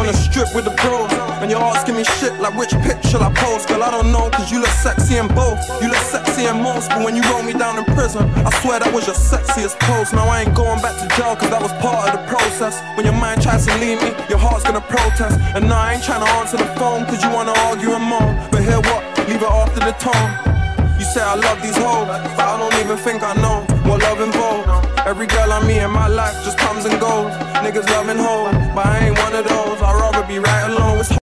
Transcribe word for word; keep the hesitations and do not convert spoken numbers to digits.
the strip with the bros, and you're asking me shit like which pic should I post. Girl, I don't know, cause you look sexy in both. You look sexy in most, but when you roll me down in prison, I swear that was your sexiest pose. Now I ain't going back to jail, cause that was part of the process. When your mind tries to leave me, your heart's gonna protest. And now I ain't trying to answer the phone, cause you wanna argue and moan. But hear what? Leave it after the tone. You say I love these hoes, but I don't even think I know what love involves. Every girl I meet in my life just comes and goes. Niggas loving hoes, but I ain't one of those. I'd rather be right alone. It's